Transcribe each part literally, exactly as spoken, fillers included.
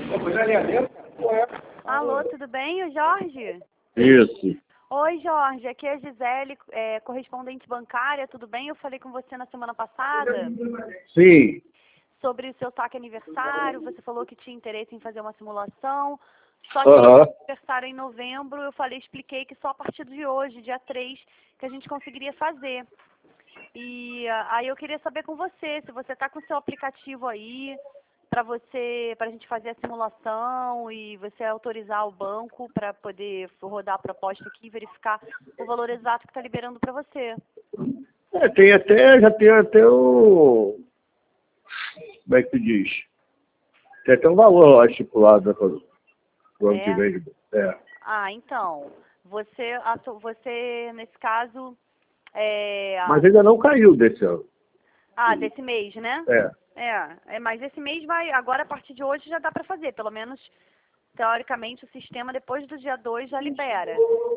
Alô, tudo bem? O Jorge? Isso. Oi, Jorge. Aqui é a Gisele, é, correspondente bancária. Tudo bem? Eu falei com você na semana passada Sim. sobre o seu saque aniversário. Você falou que tinha interesse em fazer uma simulação. Só que Aham. o aniversário em novembro, eu falei, expliquei que só a partir de hoje, dia três, que a gente conseguiria fazer. E ah, aí eu queria saber com você, se você está com o seu aplicativo aí, para você, para a gente fazer a simulação e você autorizar o banco para poder rodar a proposta aqui e verificar o valor exato que está liberando para você. É, tem até, já tem até o... Como é que se diz? Tem até um valor lá estipulado, né, pro pro ano É? que vem. É. Ah, então, você, a su- você nesse caso, é, Mas ainda não caiu desse ano. ah, desse mês, né? É. É, é, mas esse mês vai, agora a partir de hoje já dá para fazer, pelo menos teoricamente o sistema depois do dia dois já libera.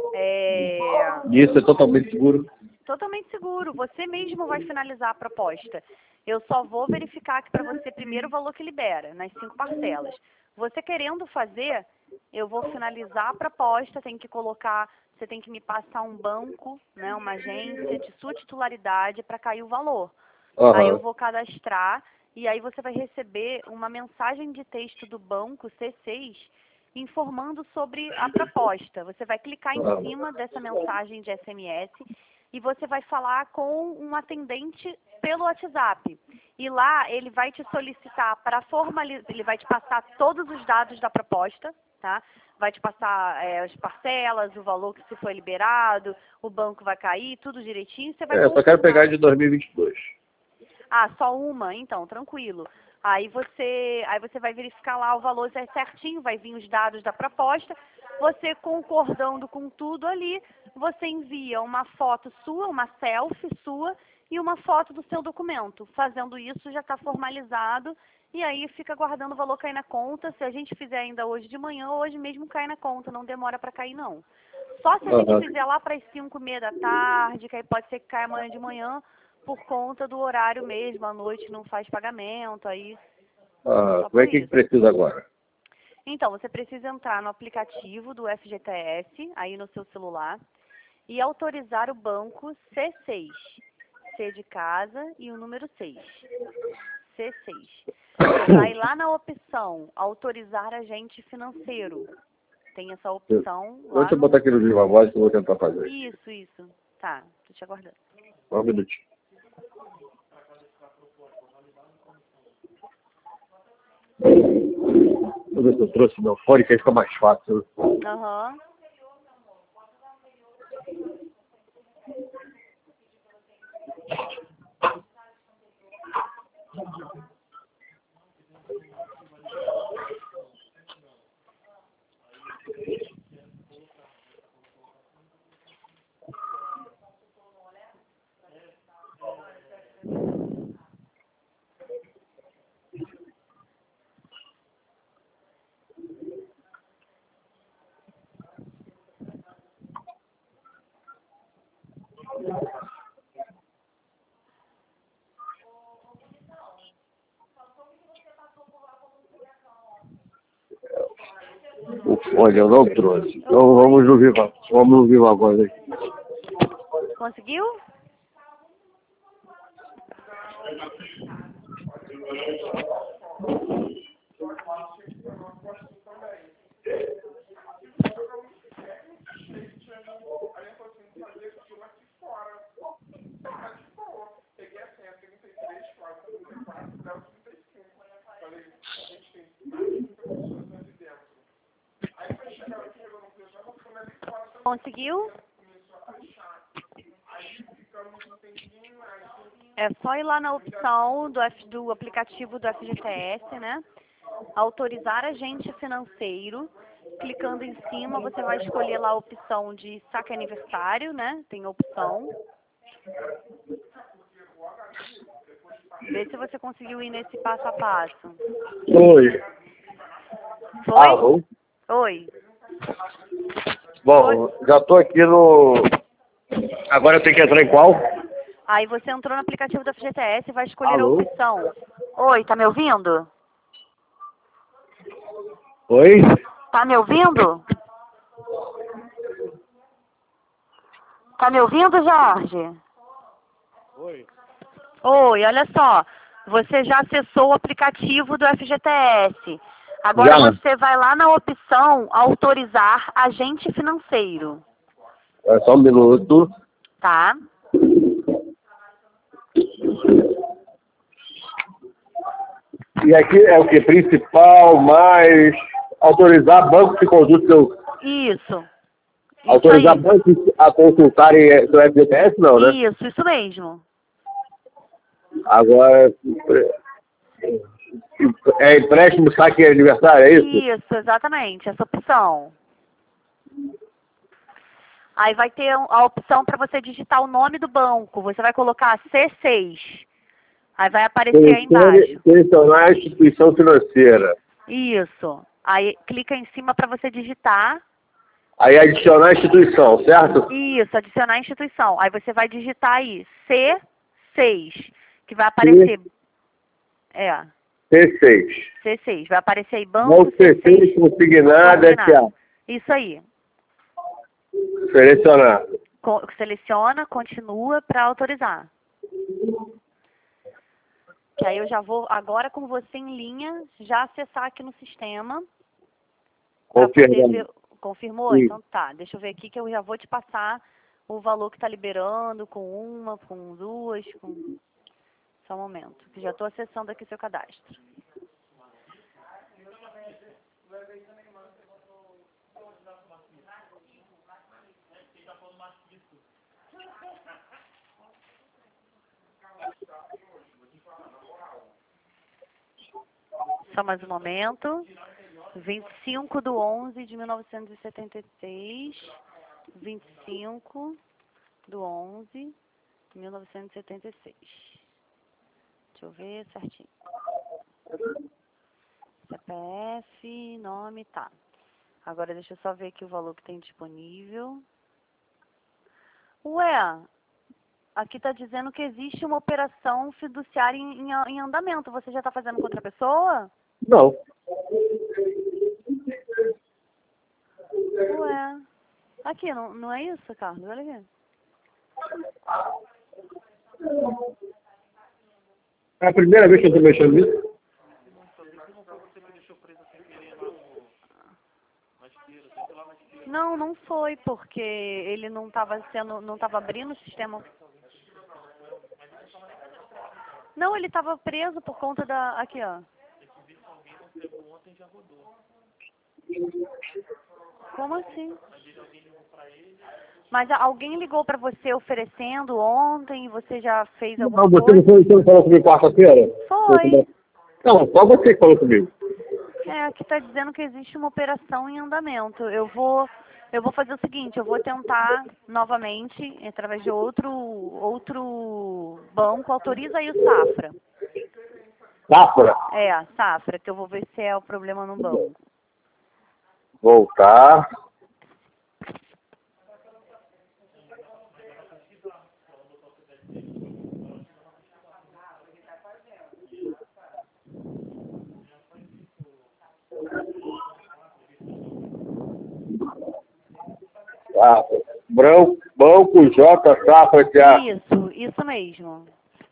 É, Isso é totalmente seguro. totalmente seguro, você mesmo vai finalizar a proposta. Eu só vou verificar aqui para você primeiro o valor que libera, nas cinco parcelas. Você querendo fazer, eu vou finalizar a proposta, tem que colocar, você tem que me passar um banco, né, uma agência de sua titularidade para cair o valor. Aí eu Aham. vou cadastrar e aí você vai receber uma mensagem de texto do banco C seis informando sobre a proposta. Você vai clicar em Aham. cima dessa mensagem de S M S e você vai falar com um atendente pelo WhatsApp. E lá ele vai te solicitar para formalizar, ele vai te passar todos os dados da proposta, tá? Vai te passar é, as parcelas, o valor que se foi liberado, o banco vai cair, tudo direitinho. Você vai É, eu só quero confirmar. pegar de dois mil e vinte e dois. Ah, só uma? Então, tranquilo. Aí você, aí você vai verificar lá o valor certinho, vai vir os dados da proposta. Você concordando com tudo ali, você envia uma foto sua, uma selfie sua e uma foto do seu documento. Fazendo isso já está formalizado e aí fica aguardando o valor cair na conta. Se a gente fizer ainda hoje de manhã, hoje mesmo cai na conta, não demora para cair não. Só se a gente Aham. fizer lá para as cinco e meia da tarde, que aí pode ser que caia amanhã de manhã, por conta do horário mesmo, à noite não faz pagamento, aí Ah, só como é por que isso. precisa agora? Então, você precisa entrar no aplicativo do F G T S, aí no seu celular, e autorizar o banco C seis. C de casa e o número seis. C seis. Vai lá na opção autorizar agente financeiro. Tem essa opção lá Deixa eu no... botar aqui no viva voz que eu vou tentar fazer. Isso, isso. Tá, tô te aguardando. Só um minutinho. Vou ver se eu trouxe meu fone, que aí fica mais fácil. Aham. O fone eu não trouxe. Então vamos no viva, vamos no viva voz aqui. Conseguiu? Conseguiu? É só ir lá na opção do, F, do aplicativo do F G T S, né? Autorizar agente financeiro. Clicando em cima, você vai escolher lá a opção de saque aniversário, né? Tem a opção. Vê se você conseguiu ir nesse passo a passo. Oi. Foi? Alô? Oi. Bom, já estou aqui no... Agora eu tenho que entrar em qual? Aí você entrou no aplicativo da F G T S e vai escolher a Alô? opção. Oi, tá me ouvindo? Oi? Tá me ouvindo? Tá me ouvindo, Jorge? Oi. Oi, olha só. Você já acessou o aplicativo do F G T S. Agora Já. você vai lá na opção autorizar agente financeiro, É só um minuto. tá? E aqui é o que? Principal, mais autorizar banco que conduz seu. Isso. Isso Autorizar aí. bancos a consultarem do F G T S, não, né? Isso, isso mesmo. Agora. É empréstimo, saque aniversário, é isso? Isso, exatamente, essa opção. Aí vai ter a opção para você digitar o nome do banco. Você vai colocar C seis. Aí vai aparecer aí embaixo. Selecionar a instituição financeira. Isso. Aí clica em cima para você digitar. Aí adicionar a instituição, certo? Isso, adicionar a instituição. Aí você vai digitar aí C seis, que vai aparecer. É, C seis. C seis. Vai aparecer aí banco Banco C C seis seis. consignado S A. Isso aí. Selecionar. Co- seleciona, continua para autorizar. Que aí eu já vou agora com você em linha já acessar aqui no sistema. Pra poder Confirmando. ver- confirmou? Sim. Então tá, deixa eu ver aqui que eu já vou te passar o valor que está liberando com uma, com duas, com... Só um momento, que já estou acessando aqui seu cadastro. Só mais um momento. vinte e cinco de onze de mil novecentos e setenta e seis. vinte e cinco de onze de mil novecentos e setenta e seis. Deixa eu ver certinho. C P F, nome, tá. Agora deixa eu só ver aqui o valor que tem disponível. Ué, aqui está dizendo que existe uma operação fiduciária em, em, em andamento. Você já está fazendo com outra pessoa? Não. Ué, aqui, não, não é isso, Carlos? Olha aqui. É a primeira vez que eu estou mexendo nisso. Não, não foi, porque ele não estava sendo, não estava abrindo o sistema. Não, ele estava preso por conta da... Aqui, ó. Como assim? Mas alguém ligou para você oferecendo ontem e você já fez alguma Não, você coisa? não, foi, você não falou comigo quarta-feira? Foi. Não, só você que falou comigo. É, aqui está dizendo que existe uma operação em andamento. Eu vou, eu vou fazer o seguinte, eu vou tentar novamente, através de outro, outro banco, autoriza aí o Safra. Safra. É, Safra, que eu vou ver se é o problema no banco. Voltar. Safra. Branco, banco J Safra S A. Isso, isso mesmo.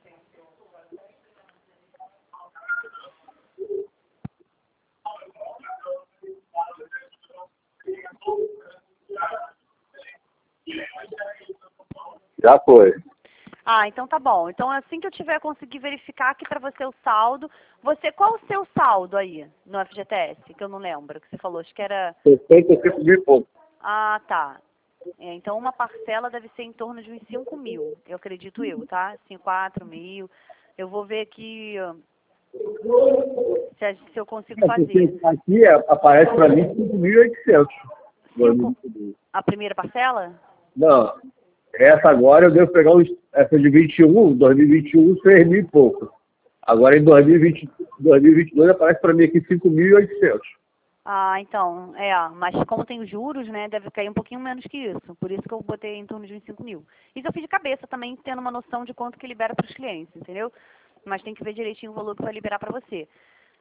Já foi. Ah, então tá bom. Então assim que eu tiver conseguir verificar aqui pra você o saldo, você, qual o seu saldo aí no F G T S? Que eu não lembro, que você falou, acho que era... sessenta e cinco mil e pouco. Ah, tá. É, então uma parcela deve ser em torno de uns cinco mil, eu acredito eu, tá? cinco, quatro mil. Eu vou ver aqui ó, se, a- se eu consigo É, fazer. porque aqui é, aparece para mim cinco mil e oitocentos. Cinco, a primeira parcela? Não, essa agora eu devo pegar os, essa de vinte e um, dois mil e vinte e um, seis mil e pouco. Agora em dois mil e vinte, dois mil e vinte e dois aparece para mim aqui cinco mil e oitocentos. Ah, então, é, mas como tem os juros, né, deve cair um pouquinho menos que isso. Por isso que eu botei em torno de uns cinco mil. Isso eu fiz de cabeça também, tendo uma noção de quanto que libera para os clientes, entendeu? Mas tem que ver direitinho o valor que vai liberar para você.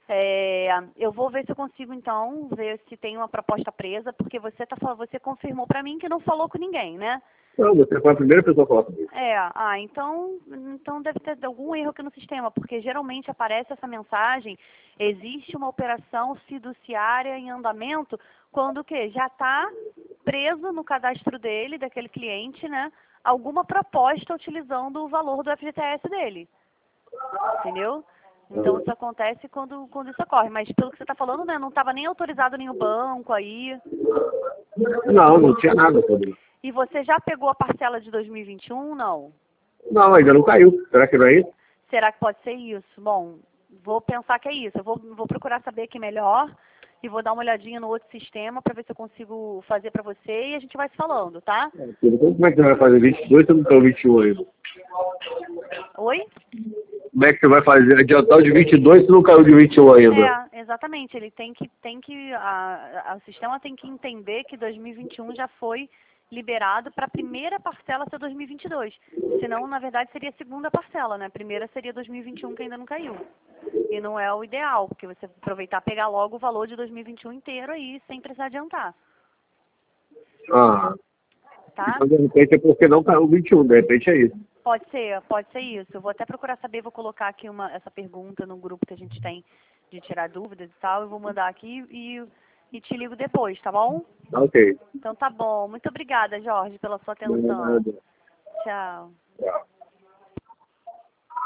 É, eu vou ver se eu consigo, então, ver se tem uma proposta presa, porque você, tá, fal- você confirmou para mim que não falou com ninguém, né? Não, você foi a primeira pessoa a falar comigo. É, ah, então, então deve ter algum erro aqui no sistema, porque geralmente aparece essa mensagem, existe uma operação fiduciária em andamento, quando o quê? Já está preso no cadastro dele, daquele cliente, né, alguma proposta utilizando o valor do F G T S dele, entendeu? Então isso acontece quando, quando isso ocorre, mas pelo que você está falando, né, não estava nem autorizado nem o banco aí. Não, não tinha nada sobre isso. E você já pegou a parcela de dois mil e vinte e um, não? Não, ainda não caiu. Será que não é isso? Será que pode ser isso? Bom, vou pensar que é isso. Eu vou, vou procurar saber aqui melhor e vou dar uma olhadinha no outro sistema para ver se eu consigo fazer para você e a gente vai se falando, tá? Como é que você vai fazer vinte e dois se não caiu vinte e um ainda? Oi? Como é que você vai fazer adiantar o de vinte e dois se não caiu de vinte e um ainda? É, exatamente. Ele tem que, tem que, a, a, o sistema tem que entender que dois mil e vinte e um já foi liberado para a primeira parcela ser dois mil e vinte e dois. Senão, na verdade, seria a segunda parcela, né? A primeira seria dois mil e vinte e um, que ainda não caiu. E não é o ideal, porque você aproveitar pegar logo o valor de dois mil e vinte e um inteiro aí, sem precisar adiantar. Ah, Tá? então de repente é porque não caiu vinte e um, de repente é isso. Pode ser, pode ser isso. Eu vou até procurar saber, vou colocar aqui uma, essa pergunta no grupo que a gente tem de tirar dúvidas e tal. Eu vou mandar aqui e, e te ligo depois, tá bom? Tá ok. Então tá bom. Muito obrigada, Jorge, pela sua atenção. Nada. Tchau. Tchau.